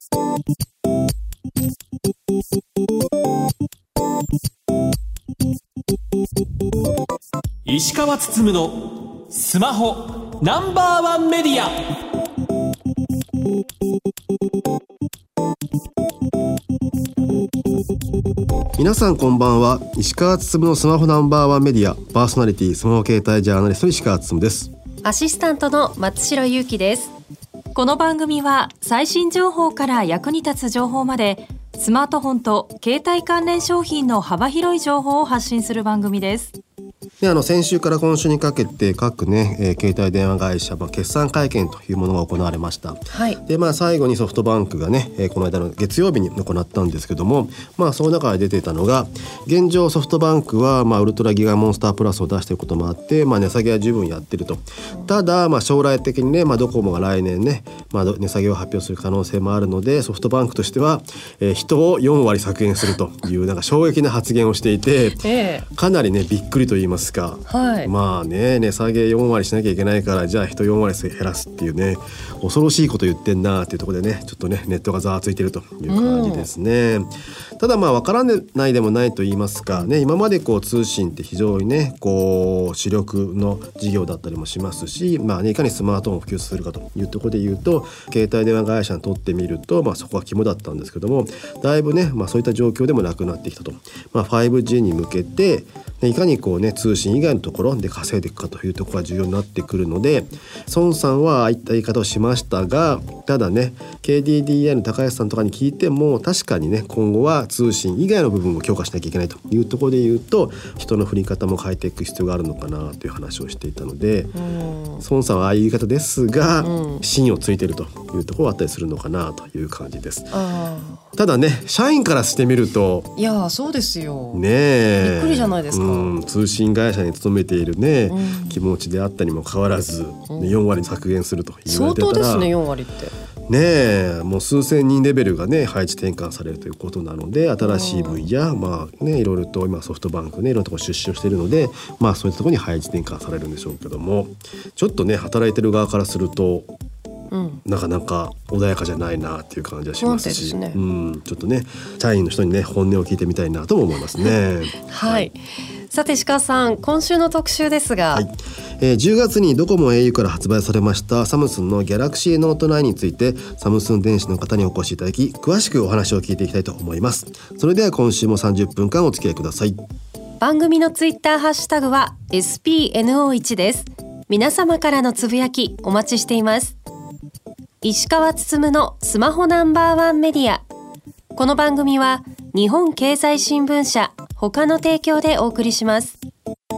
石川つつむのスマホナンバーワンメディア。 皆さんこんばんは。石川つつむのスマホナンバーワンメディアパーソナリティスマホ携帯ジャーナリスト石川つつむです。 アシスタントの松代ゆうきです。この番組は最新情報から役に立つ情報までスマートフォンと携帯関連商品の幅広い情報を発信する番組です。 で先週から今週にかけて各携帯電話会社、決算会見というものが行われました。 はい。 で最後にソフトバンクがこの間の月曜日に行ったんですけども、その中で出ていたのが現状ソフトバンクはウルトラギガモンスタープラスを出していることもあって、値下げは十分やってると。ただ将来的にドコモが来年値下げを発表する可能性もあるので、ソフトバンクとしては、人を4割削減するという衝撃な発言をしていて、かなりびっくりと言いますか、 はい、 値下げ4割しなきゃいけないからじゃあ人4割減らすっていう恐ろしいこと言ってんなっていうところでちょっとネットがざわついてるという感じですね。ただ分からないでもないと言いますか今まで通信って非常に主力の事業だったりもしますし、いかにスマートフォンを普及するかというところで言うと携帯電話会社にとってみると、そこは肝だったんですけども、だいぶそういった状況でもなくなってきたと。5G に向けていかに通信以外のところで稼いでいくかというところが重要になってくるので、孫さんはああいった言い方をしましたが、ただKDDI の高橋さんとかに聞いても確かに今後は通信以外の部分を強化しなきゃいけないというところで言うと、人の振り方も変えていく必要があるのかなという話をしていたので、孫さんはああいう言い方ですが、芯をついているというところはあったりするのかなという感じです。ただ社員からしてみるといやそうですよびっくりじゃないですか。 通信会社に勤めている気持ちであったにもかかわらず、4割削減すると言われてたら相当ですね。4割ってもう数千人レベルが配置転換されるということなので、新しい分野いろいろと今ソフトバンクいろんなところ出資をしているので、そういったところに配置転換されるんでしょうけども、ちょっと働いてる側からするとなかなか穏やかじゃないなっていう感じはしますし、ちょっと社員の人に本音を聞いてみたいなとも思いますね。 はい、さて石川さん、今週の特集ですが、 10月にドコモ au から発売されましたサムスンのギャラクシーノート9についてサムスン電子の方にお越しいただき、詳しくお話を聞いていきたいと思います。それでは今週も30分間お付き合いください。 番組のツイッターハッシュタグは SPNO1 です。皆様からのつぶやきお待ちしています。石川つつむのスマホナンバーワンメディア。この番組は日本経済新聞社他の提供でお送りします。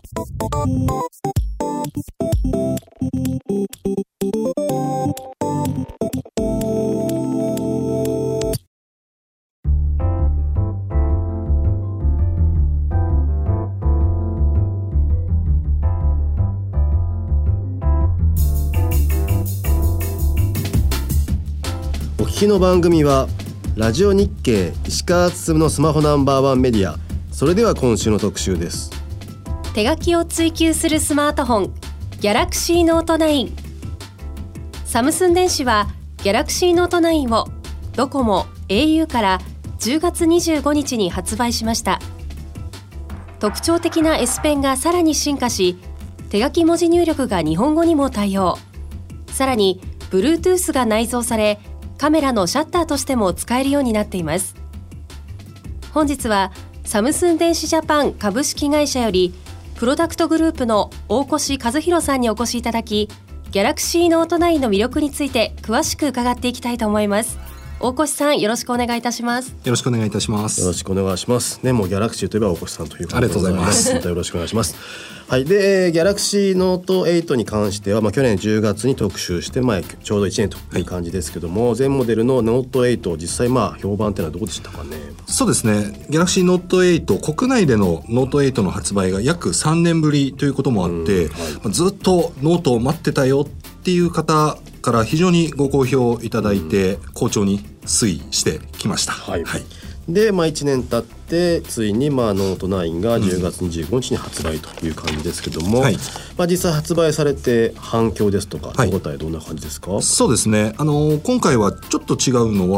お聞きの番組はラジオ日経石川つつむのスマホナンバーワンメディア。それでは今週の特集です。 手書きを追求するスマートフォンギャラクシーノート9。サムスン電子はギャラクシーノート9をドコモ au から10月25日に発売しました。特徴的な S ペンがさらに進化し、手書き文字入力が日本語にも対応。さらに Bluetooth が内蔵され、カメラのシャッターとしても使えるようになっています。本日はサムスン電子ジャパン株式会社よりプロダクトグループの大越和弘さんにお越しいただき、ギャラクシーノート9の魅力について詳しく伺っていきたいと思います。大越さん、よろしくお願いいたします。 よろしくお願いいたします。 よろしくお願いしますもうギャラクシーといえば大越さんということで、 ありがとうございます。 よろしくお願いします。でギャラクシーノート8に関しては、去年10月に特集して、ちょうど1年という感じですけども、全モデルのノート8実際評判ってのはどうでしたかね。 そうですね、ギャラクシーノート8国内でのノート8の発売が約3年ぶりということもあって、ずっとノートを待ってたよっていう方から非常にご好評いただいて、好調に推移してきました。 で、1年経ってついにノート9が10月25日に発売という感じですけども、実際発売されて反響ですとか手応えどんな感じですか。 そうですね、今回はちょっと違うのは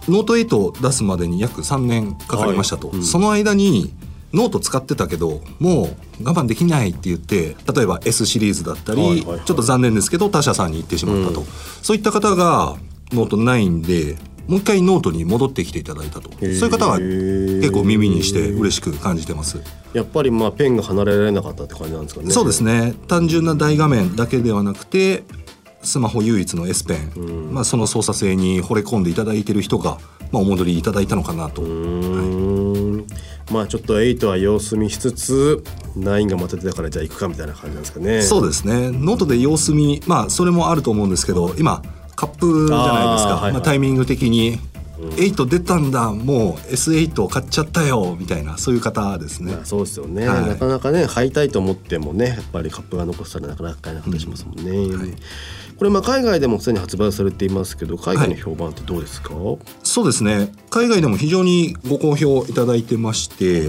ノート8を出すまでに約3年かかりましたと、その間にノート使ってたけどもう我慢できないって言って例えば S シリーズだったり、ちょっと残念ですけど他社さんに行ってしまったと、そういった方がノート9でもう一回ノートに戻ってきていただいたと、そういう方が結構耳にして嬉しく感じてます。 やっぱりペンが離れられなかったって感じなんですかね。 そうですね、単純な大画面だけではなくてスマホ唯一の S ペン、その操作性に惚れ込んでいただいている人が、お戻りいただいたのかなと。 ちょっと8は様子見しつつ9がまた出たからじゃあ行くかみたいな感じなんですかね。 そうですね、ノートで様子見、それもあると思うんですけど、今カップじゃないですか、タイミング的に8出たんだ、もう S8 買っちゃったよみたいな、そういう方ですね。 そうですよね、なかなかね買いたいと思ってもねやっぱりカップが残したらなかなか買えなかったりしますもんね。これ海外でもすでに発売されていますけど、海外の評判ってどうですか？ そうですね、海外でも非常にご好評いただいてまして、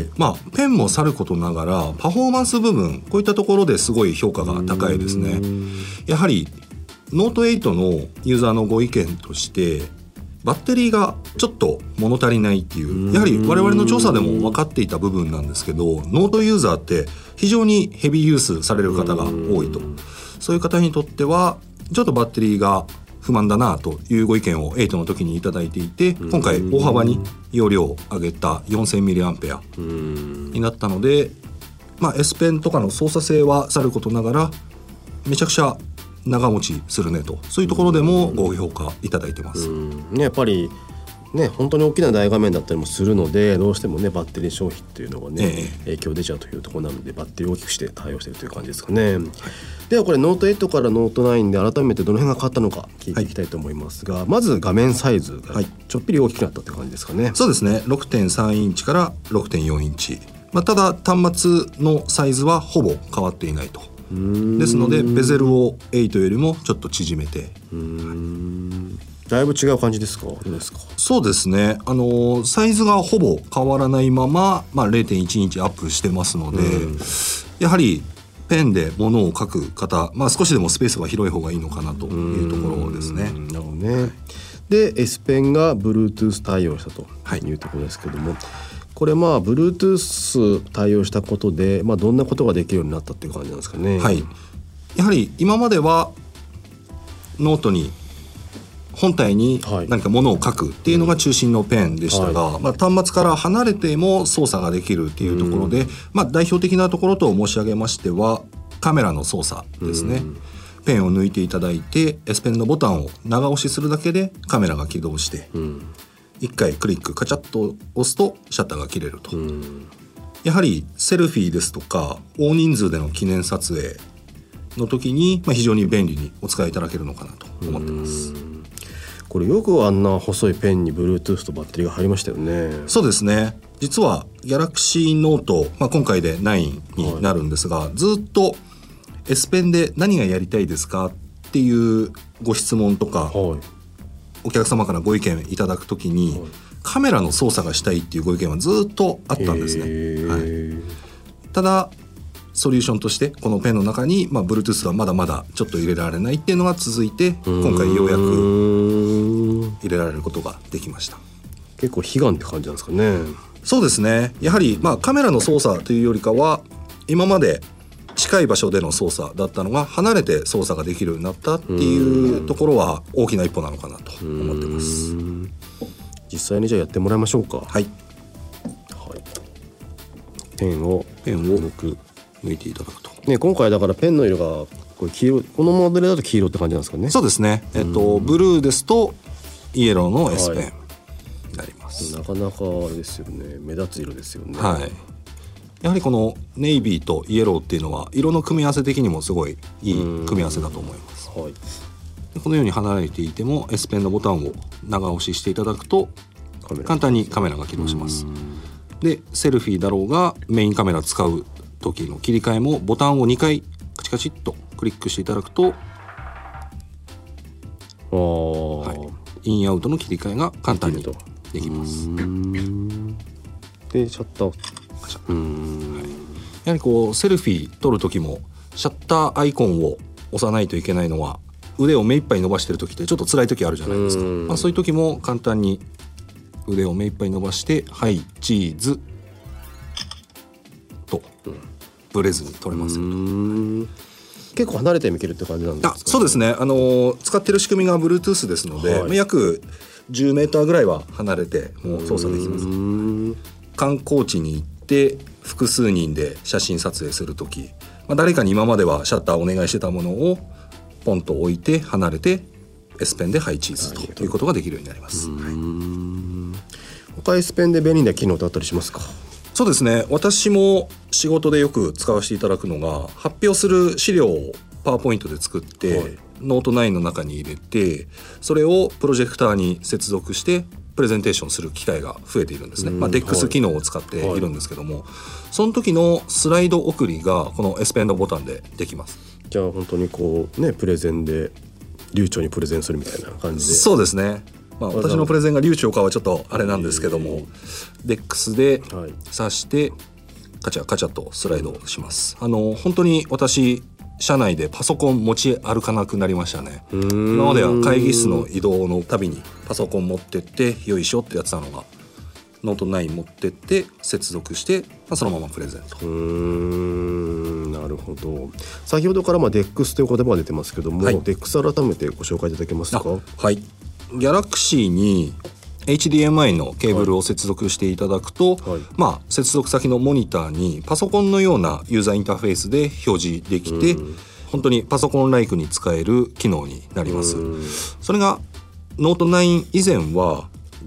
ペンもさることながらパフォーマンス部分、こういったところですごい評価が高いですね。やはりノート8のユーザーのご意見としてバッテリーがちょっと物足りないっていう、やはり我々の調査でも分かっていた部分なんですけど、ノートユーザーって非常にヘビーユースされる方が多いと、そういう方にとってはちょっとバッテリーが不満だなというご意見を8の時にいただいていて、今回大幅に容量を上げた 4000mAh になったので、S ペンとかの操作性はさることながらめちゃくちゃ長持ちするねと、そういうところでもご評価いただいてます。 やっぱりね本当に大きな大画面だったりもするので、どうしてもねバッテリー消費っていうのがね、影響出ちゃうというところなのでバッテリーを大きくして対応しているという感じですかね。ではこれノート8からノート9で改めてどの辺が変わったのか聞いていきたいと思いますが、まず画面サイズがちょっぴり大きくなったって感じですかね。 そうですね、 6.3 インチから 6.4 インチ、ただ端末のサイズはほぼ変わっていないと。ですのでベゼルを8よりもちょっと縮めて、 だいぶ違う感じですか？どうですか？ そうですね、サイズがほぼ変わらないまま、0.1 インチアップしてますので、やはりペンで物を書く方、少しでもスペースが広い方がいいのかなというところですね。 なるほどね。で S ペンが Bluetooth 対応したというところですけども、これBluetooth 対応したことで、どんなことができるようになったっていう感じなんですかね。 やはり今まではノートに本体に何か物を書くっていうのが中心のペンでしたが、端末から離れても操作ができるっていうところで、代表的なところと申し上げましてはカメラの操作ですね。ペンを抜いていただいて S ペンのボタンを長押しするだけでカメラが起動して、1回クリックカチャッと押すとシャッターが切れると、やはりセルフィーですとか大人数での記念撮影の時に、非常に便利にお使いいただけるのかなと思ってます。 これよくあんな細いペンに Bluetooth とバッテリーが入りましたよね。 そうですね、実は Galaxy Note、今回で9になるんですが、ずっと S ペンで何がやりたいですかっていうご質問とか、お客様からご意見いただくときに、カメラの操作がしたいっていうご意見はずっとあったんですね。ただソリューションとしてこのペンの中に、Bluetooth はまだまだちょっと入れられないっていうのが続いて、今回ようやく入れられることができました。 結構悲願って感じなんですかね。 そうですね、やはり、カメラの操作というよりかは今まで近い場所での操作だったのが離れて操作ができるようになったっていうところは大きな一歩なのかなと思ってます。 実際にじゃあやってもらいましょうか。ペンを抜いていただくと、 今回だからペンの色がこれ黄色、このモデルだと黄色って感じなんですかね。 そうですね、ブルーですとイエローの S ペンになります。 なかなかあれですよね、目立つ色ですよね。 やはりこのネイビーとイエローっていうのは色の組み合わせ的にもすごいいい組み合わせだと思います。このように離れていても S ペンのボタンを長押ししていただくと簡単にカメラが起動します。でセルフィーだろうがメインカメラ使う時の切り替えもボタンを2回カチカチっとクリックしていただくと、インアウトの切り替えが簡単にできます。 でシャッターやはりこうセルフィー撮る時もシャッターアイコンを押さないといけないのは腕を目いっぱい伸ばしてる時ってちょっと辛い時あるじゃないですか。そういう時も簡単に腕を目いっぱい伸ばしてはいチーズとブレずに取れますよと。 結構離れて見けるって感じなんですか？ そうですね、使ってる仕組みが Bluetooth ですので、約10メーターぐらいは離れてもう操作できます。観光地に行って複数人で写真撮影するとき、誰かに今まではシャッターをお願いしてたものをポンと置いて離れて S ペンでハイチーズということができるようになります。 他 S ペンで便利な機能ってあったりしますか？ そうですね、私も仕事でよく使わせていただくのが、発表する資料をパワーポイントで作って、ノート9の中に入れて、それをプロジェクターに接続してプレゼンテーションする機会が増えているんですね。DEX 機能を使っているんですけども、その時のスライド送りがこの S ペンのボタンでできます。 じゃあ本当にこうね、プレゼンで流暢にプレゼンするみたいな感じで。 そうですね、私のプレゼンが流暢かはちょっとあれなんですけども、DEX で挿してカチャカチャとスライドします。本当に私社内でパソコン持ち歩かなくなりましたね。今までは会議室の移動のたびにパソコン持ってってよいしょってやってたのが、ノート9持ってって接続して、そのままプレゼント。 なるほど。先ほどからDEX という言葉が出てますけども、DEX 改めてご紹介いただけますか？ はい、ギャラクシーに HDMI のケーブルを接続していただくと、接続先のモニターにパソコンのようなユーザーインターフェースで表示できて、本当にパソコンライクに使える機能になります。それがノート9以前は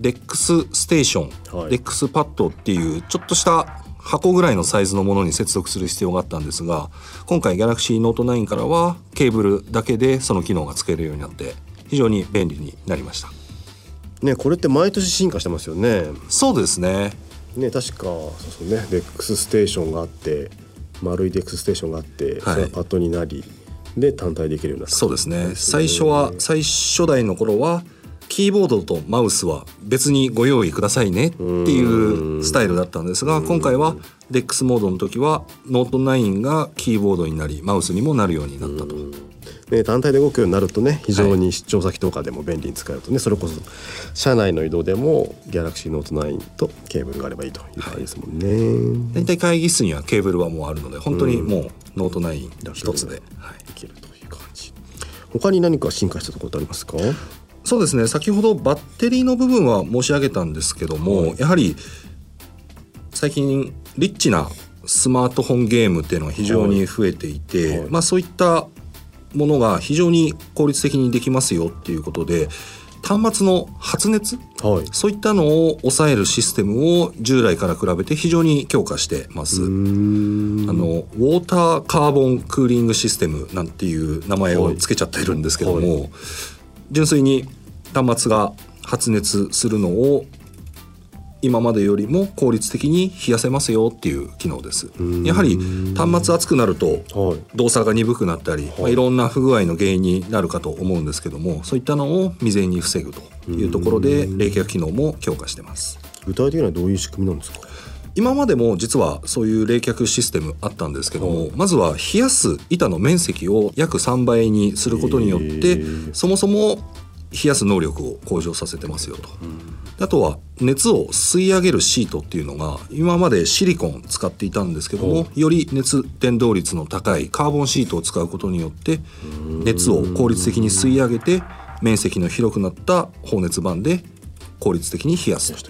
DEX ステーション、DEX パッドっていうちょっとした箱ぐらいのサイズのものに接続する必要があったんですが、今回 Galaxy Note 9からはケーブルだけでその機能がつけるようになって非常に便利になりましたね。これって毎年進化してますよね。 そうですね。 確かそうね、DEX ステーションがあって、丸い DEX ステーションがあって、それがパッドになりで単体できるようになった。 そうですね。最初代の頃はキーボードとマウスは別にご用意くださいねっていうスタイルだったんですが、今回は DEX モードの時はノート9がキーボードになりマウスにもなるようになったと。 単体で動くようになるとね、非常に出張先とかでも便利に使えるとね、それこそ社内の移動でも Galaxy Note 9とケーブルがあればいいという感じですもんね。 大体会議室にはケーブルはもうあるので、本当にもうノート9一つでいけるという感じ。他に何か進化したところってありますか？ そうですね、先ほどバッテリーの部分は申し上げたんですけども、やはり最近リッチなスマートフォンゲームっていうのが非常に増えていて、そういったものが非常に効率的にできますよっていうことで、端末の発熱、そういったのを抑えるシステムを従来から比べて非常に強化してます。ウォーターカーボンクーリングシステムなんていう名前をつけちゃってるんですけども、純粋に端末が発熱するのを今までよりも効率的に冷やせますよっていう機能です。やはり端末熱くなると動作が鈍くなったり、いろんな不具合の原因になるかと思うんですけども、そういったのを未然に防ぐというところで冷却機能も強化してます。 具体的にはどういう仕組みなんですか？ 今までも実はそういう冷却システムあったんですけども、まずは冷やす板の面積を約3倍にすることによってそもそも冷やす能力を向上させてますよと。あとは熱を吸い上げるシートっていうのが今までシリコン使っていたんですけども、より熱伝導率の高いカーボンシートを使うことによって熱を効率的に吸い上げて面積の広くなった放熱板で効率的に冷やすと。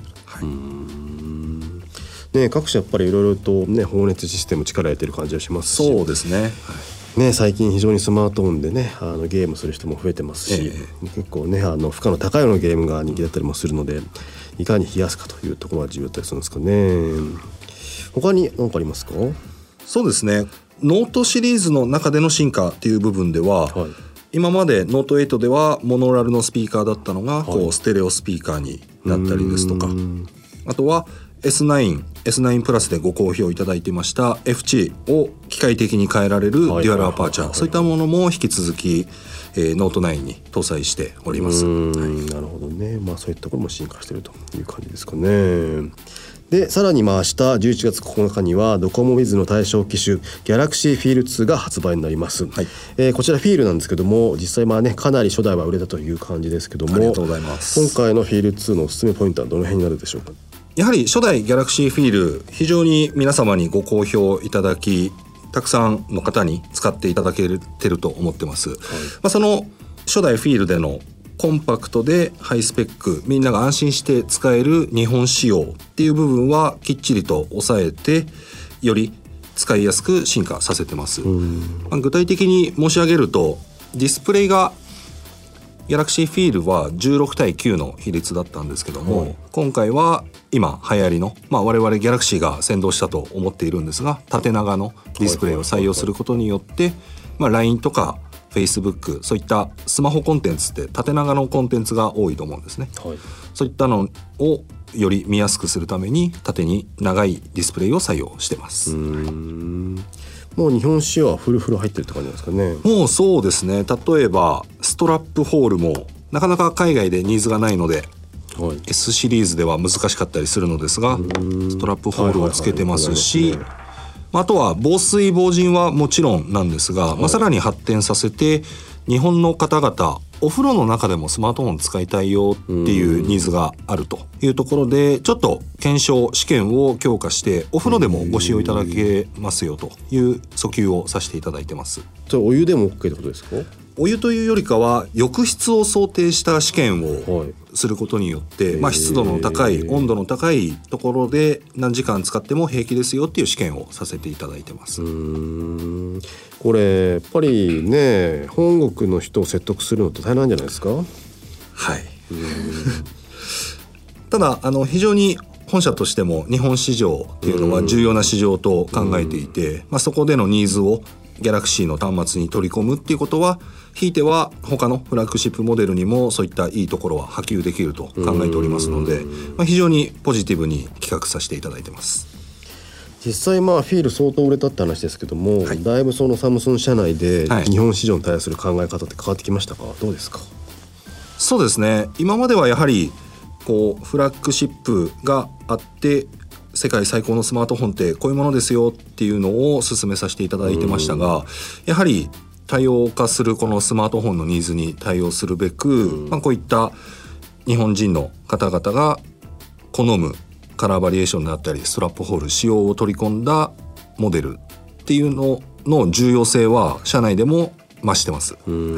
各社やっぱりいろいろとね、放熱システム力入れてる感じがしますし。 そうですね。 最近非常にスマートフォンでね、ゲームする人も増えてますし、結構ね、負荷の高いようなゲームが人気だったりもするので、いかに冷やすかというところが重要だったりするんですかね。他に何かありますか？ そうですね、ノートシリーズの中での進化っていう部分では、今までノート8ではモノラルのスピーカーだったのがこうステレオスピーカーになったりですとか、あとはS9 プラスでご好評いただいてました FC を機械的に変えられるデュアルアパーチャー、そういったものも引き続き、ノート9に搭載しております。 なるほどね。そういったところも進化しているという感じですかね。 でさらに明日11月9日にはドコモウィズの対象機種 Galaxy Feel 2が発売になります、こちらフィールなんですけども、実際かなり初代は売れたという感じですけども、 ありがとうございます。 今回のフィール2のおすすめポイントはどの辺になるでしょうか？ やはり初代 Galaxy Feel 非常に皆様にご好評いただき、たくさんの方に使っていただけてると思ってます、その初代フィールでのコンパクトでハイスペック、みんなが安心して使える日本仕様っていう部分はきっちりと抑えて、より使いやすく進化させてます。具体的に申し上げると、ディスプレイが Galaxy Feel は16対9の比率だったんですけども、今回は今流行りの、我々 Galaxy が先導したと思っているんですが、縦長のディスプレイを採用することによって、LINE とかFacebook、そういったスマホコンテンツって縦長のコンテンツが多いと思うんですね、そういったのをより見やすくするために縦に長いディスプレイを採用してます。 もう日本仕様はフル入ってるって感じですかね？ もうそうですね。例えばストラップホールもなかなか海外でニーズがないので、S シリーズでは難しかったりするのですが、ストラップホールをつけてますし、あとは防水防塵はもちろんなんですが、さらに発展させて、日本の方々お風呂の中でもスマートフォン使いたいよっていうニーズがあるというところで、ちょっと検証試験を強化してお風呂でもご使用いただけますよという訴求をさせていただいてます。 それお湯でも OK ってことですか？ お湯というよりかは浴室を想定した試験をすることによって、湿度の高い温度の高いところで何時間使っても平気ですよっていう試験をさせていただいてます。 これやっぱりね、本国の人を説得するのって大変なんじゃないですか？ ただ非常に本社としても日本市場っていうのは重要な市場と考えていて、そこでのニーズをギャラクシーの端末に取り込むっていうことは、ひいては他のフラッグシップモデルにもそういったいいところは波及できると考えておりますので、非常にポジティブに企画させていただいてます。 実際フィール相当売れたって話ですけども、だいぶそのサムスン社内で日本市場に対する考え方って変わってきましたか？どうですか？ そうですね。今まではやはりフラッグシップがあって、世界最高のスマートフォンってこういうものですよっていうのを進めさせていただいてましたが、やはり多様化するこのスマートフォンのニーズに対応するべく、こういった日本人の方々が好むカラーバリエーションであったりストラップホール仕様を取り込んだモデルっていうのの重要性は社内でも増してます。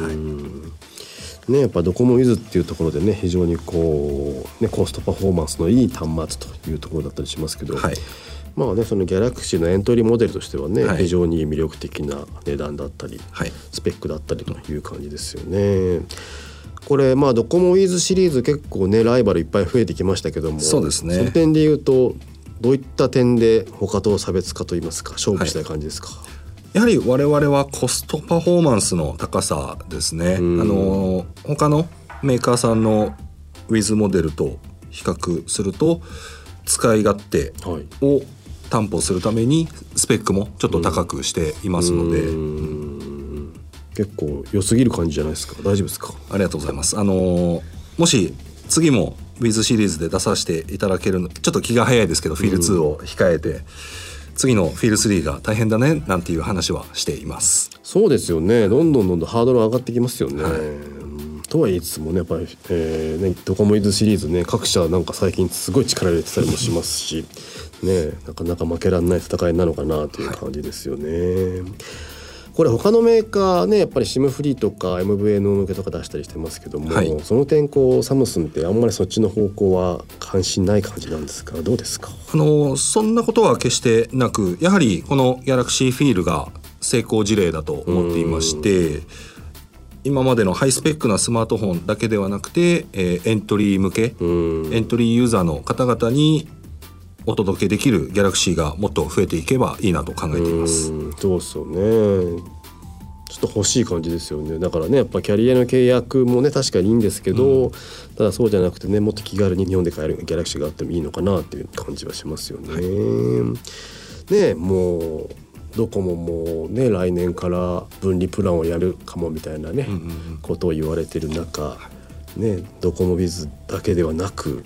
やっぱドコモウィズっていうところでね、非常にコストパフォーマンスのいい端末というところだったりしますけど、そのギャラクシーのエントリーモデルとしてはね、非常に魅力的な値段だったり、スペックだったりという感じですよね。これドコモウィズシリーズ結構ねライバルいっぱい増えてきましたけども、 そうですね。 その点で言うとどういった点で他と差別化といいますか勝負したい感じですか？ やはり我々はコストパフォーマンスの高さですね。他のメーカーさんのウィズモデルと比較すると使い勝手を担保するためにスペックもちょっと高くしていますので、 結構良すぎる感じじゃないですか？大丈夫ですか？ ありがとうございます。もし次もウィズシリーズで出させていただけるの、ちょっと気が早いですけど、フィール2を控えて次のフィール3が大変だねなんていう話はしています。 そうですよね。どんどんハードル上がってきますよね、とは言いつつもね、やっぱり、ドコモウィズシリーズね、各社なんか最近すごい力入れてたりもしますしね、なかなか負けられない戦いなのかなという感じですよね。これ他のメーカーね、やっぱり SIM フリーとか MVNO 向けとか出したりしてますけども、その点サムスンってあんまりそっちの方向は関心ない感じなんですか？どうですか？ そんなことは決してなく、やはりこの Galaxy Feel が成功事例だと思っていまして、今までのハイスペックなスマートフォンだけではなくて、エントリー向け、エントリーユーザーの方々にお届けできるギャラクシーがもっと増えていけばいいなと考えています。 そうですよね。ちょっと欲しい感じですよね。だからね、やっぱキャリアの契約もね確かにいいんですけど、ただそうじゃなくてね、もっと気軽に日本で買えるギャラクシーがあってもいいのかなっていう感じはしますよね。ね、もうドコモもね来年から分離プランをやるかもみたいなね、ことを言われてる中ね、ドコモビズだけではなく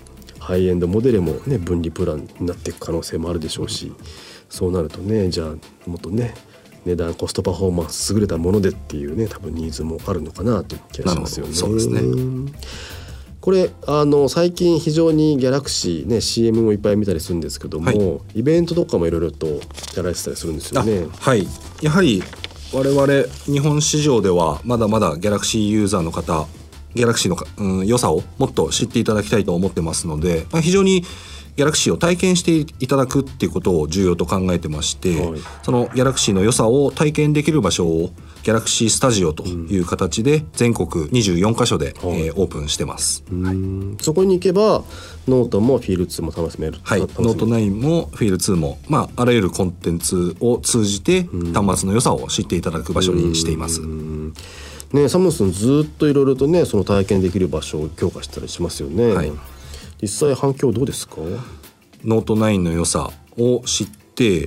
ハイエンドモデルもね分離プランになっていく可能性もあるでしょうし、そうなるとねじゃあもっとね値段コストパフォーマンス優れたものでっていうね多分ニーズもあるのかなという気がしますよね。 そうですね。 これ最近非常にギャラクシーね CM もいっぱい見たりするんですけども、はい、イベントとかもいろいろとやられてたりするんですよね。 はい、やはり我々日本市場ではまだまだギャラクシーユーザーの方ギャラクシーの、良さをもっと知っていただきたいと思ってますので、非常にギャラクシーを体験していただくっていうことを重要と考えてまして、はい、そのギャラクシーの良さを体験できる場所をギャラクシースタジオという形で全国24カ所で、オープンしてます。 そこに行けばノートもフィール2も楽しめる。 はい、ノート9もフィール2も、あらゆるコンテンツを通じて端末の良さを知っていただく場所にしています。 ね、サムスンずっといろいろとねその体験できる場所を強化したりしますよね。はい、実際反響どうですか？ ノート9の良さを知って、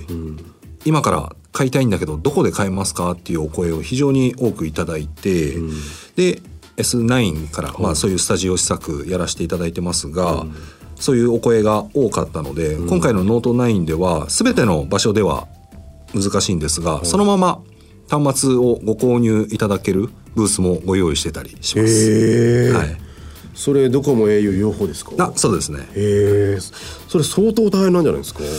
今から買いたいんだけどどこで買えますかっていうお声を非常に多くいただいて、で S9 から、そういうスタジオ施策やらせていただいてますが、そういうお声が多かったので、今回のノート9では全ての場所では難しいんですが、そのまま端末をご購入いただけるブースもご用意してたりします。はい、 それドコモ au 両方ですか？ そうですね。 それ相当大変なんじゃないですか？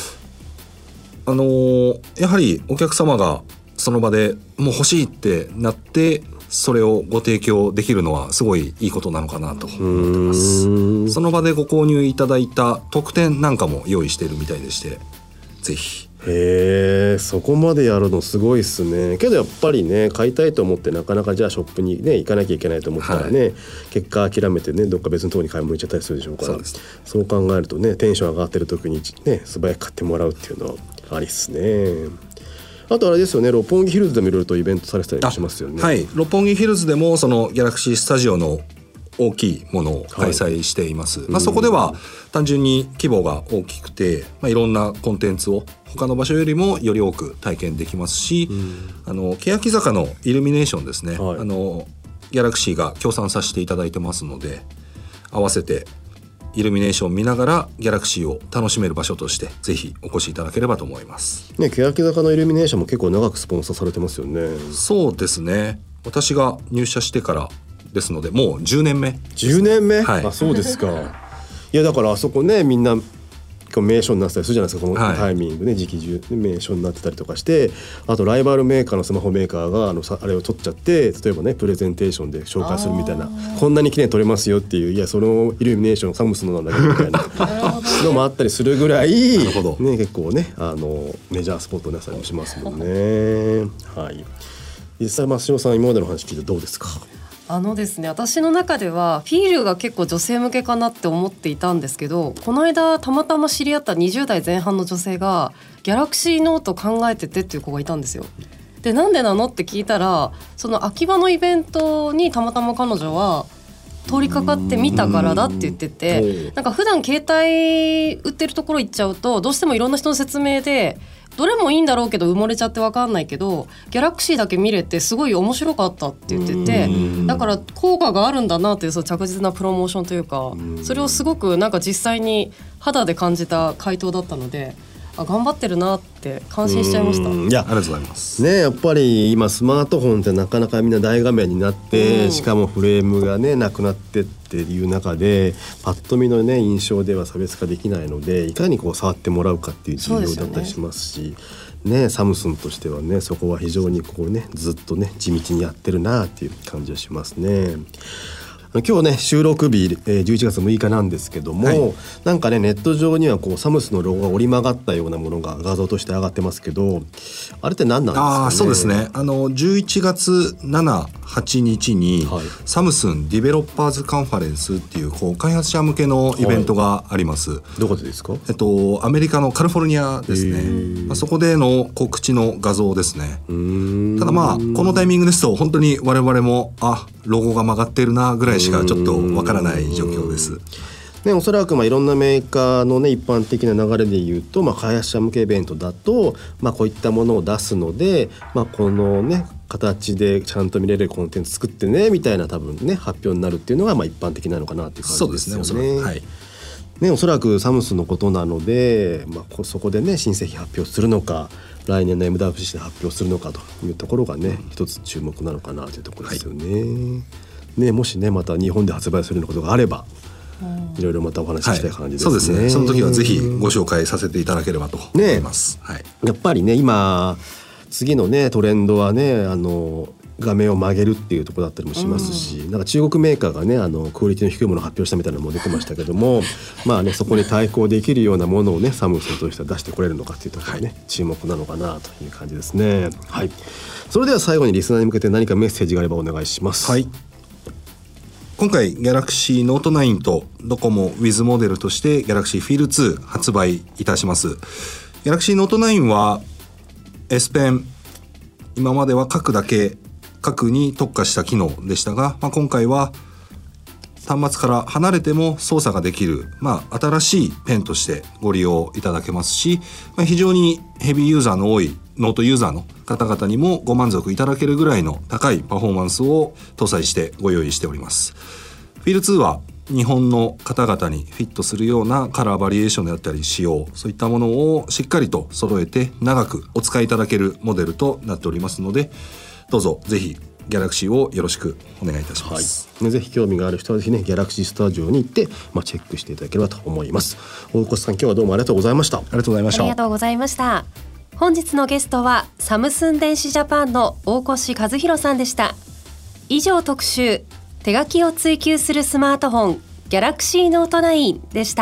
やはりお客様がその場でもう欲しいってなってそれをご提供できるのはすごいいいことなのかなと思ってます。その場でご購入いただいた特典なんかも用意しているみたいでして、ぜひ。 そこまでやるのすごいっすね。けどやっぱりね買いたいと思ってなかなかじゃあショップにね行かなきゃいけないと思ったらね、結果諦めてねどっか別のところに買い物行っちゃったりするでしょうから、そう考えるとねテンション上がってる時にね素早く買ってもらうっていうのはありっすね。あとあれですよね、六本木ヒルズでもいろいろとイベントされてたりしますよね。 はい、六本木ヒルズでもそのギャラクシースタジオの大きいものを開催しています。そこでは単純に規模が大きくて、いろんなコンテンツを他の場所よりもより多く体験できますし、欅坂のイルミネーションですね、ギャラクシーが協賛させていただいてますので、合わせてイルミネーションを見ながらギャラクシーを楽しめる場所としてぜひお越しいただければと思いますね。欅坂のイルミネーションも結構長くスポンサーされてますよね。 そうですね、私が入社してからですのでもう10年目。 10年目、 はい、 そうですか。いやだからあそこねみんな名所になってたりするじゃないですか、このタイミングね、時期中名所になってたりとかして、あとライバルメーカーのスマホメーカーがあれを取っちゃって、例えばねプレゼンテーションで紹介するみたいな、こんなに綺麗に撮れますよっていう、いやそのイルミネーションサムスンのなんだけどみたいなのもあったりするぐらいね、結構ねメジャースポットになったりもしますもんね。はい、実際増代さん今までの話聞いてどうですか？ ですね、私の中ではフィールが結構女性向けかなって思っていたんですけど、この間たまたま知り合った20代前半の女性がギャラクシーノート考えててっていう子がいたんですよ。でなんでなのって聞いたら、その秋葉のイベントにたまたま彼女は通りかかってみたからだって言ってて、なんか普段携帯売ってるところ行っちゃうとどうしてもいろんな人の説明でどれもいいんだろうけど埋もれちゃって分かんないけど、ギャラクシーだけ見れてすごい面白かったって言ってて、だから効果があるんだなという、その着実なプロモーションというか、それをすごくなんか実際に肌で感じた回答だったので、頑張ってるなって感心しちゃいました。 いやありがとうございますね。やっぱり今スマートフォンってなかなかみんな大画面になって、しかもフレームがねなくなってっていう中でパッと見のね印象では差別化できないので、いかにこう触ってもらうかっていう重要だったりしますしね、サムスンとしてはねそこは非常にこうねずっとね地道にやってるなっていう感じがしますね。今日ね収録日11月6日なんですけども、なんかねネット上にはこうサムスンのロゴが折り曲がったようなものが画像として上がってますけど、あれって何なんですかね？ そうですね、11月7、8日に、サムスンディベロッパーズカンファレンスっていう開発者向けのイベントがあります。 どこでですか？ アメリカのカリフォルニアですね。そこでの告知の画像ですね。ただこのタイミングですと本当に我々もロゴが曲がってるなぐらいしかちょっとわからない状況です。 ね、おそらくいろんなメーカーの、ね、一般的な流れでいうと、開発者向けイベントだと、こういったものを出すので、このね形でちゃんと見れるコンテンツ作ってねみたいな多分ね発表になるっていうのが一般的なのかなっていう感じですよね。 そうですね、おそらく。はい。 ね、おそらくサムスンのことなので、そこでね新製品発表するのか来年の MWC で発表するのかというところがね一つ注目なのかなというところですよね。ね、もしねまた日本で発売するようなことがあればいろいろまたお話ししたい感じですね。 そうですね。その時はぜひご紹介させていただければと思います。 やっぱりね今次のねトレンドはね画面を曲げるっていうところだったりもしますし、なんか中国メーカーがねクオリティの低いものを発表したみたいなのも出てましたけどもそこに対抗できるようなものをねサムスンとしては出してこれるのかっていうところがね、注目なのかなという感じですね。はい。それでは最後にリスナーに向けて何かメッセージがあればお願いします。 はい。今回 Galaxy Note 9とドコモ With モデルとして Galaxy Feel 2発売いたします。 Galaxy Note 9は S Pen、 今までは書くに特化した機能でしたが、今回は端末から離れても操作ができる、新しいペンとしてご利用いただけますし、非常にヘビーユーザーの多いノートユーザーの方々にもご満足いただけるぐらいの高いパフォーマンスを搭載してご用意しております。フィール2は日本の方々にフィットするようなカラーバリエーションであったり仕様、そういったものをしっかりと揃えて長くお使いいただけるモデルとなっておりますので、どうぞぜひギャラクシーをよろしくお願いいたします。 ぜひ興味がある人はぜひねギャラクシースタジオに行って、チェックしていただければと思います。大越さん、今日はどうもありがとうございました。 ありがとうございました。本日のゲストはサムスン電子ジャパンの大越和弘さんでした。以上特集、手書きを追求するスマートフォンギャラクシーノート9でした。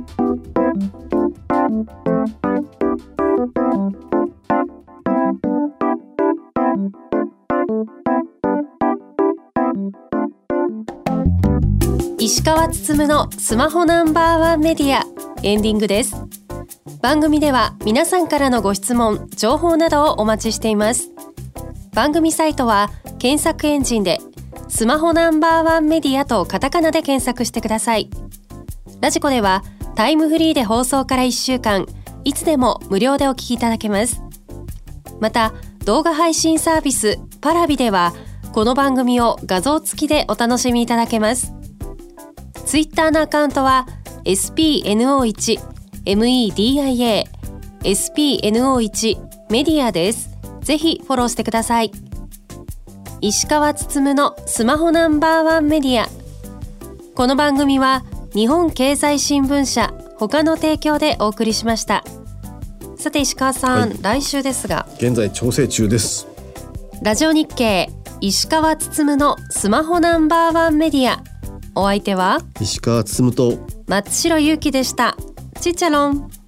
石川つつむのスマホナンバーワンメディア、エンディングです。番組では皆さんからのご質問、情報などをお待ちしています。番組サイトは検索エンジンでスマホナンバーワンメディアとカタカナで検索してください。ラジコではタイムフリーで放送から1週間いつでも無料でお聞きいただけます。また動画配信サービスパラビではこの番組を画像付きでお楽しみいただけます。ツイッターのアカウントは SPNO1 MEDIA SPNO1 メディアです。ぜひフォローしてください。石川つつむのスマホナンバーワンメディア。この番組は日本経済新聞社他の提供でお送りしました。さて石川さん、来週ですが現在調整中です。 ラジオ日経石川つつむのスマホナンバーワンメディア、お相手は石川つつむと松代ゆうきでした。チッチャロン。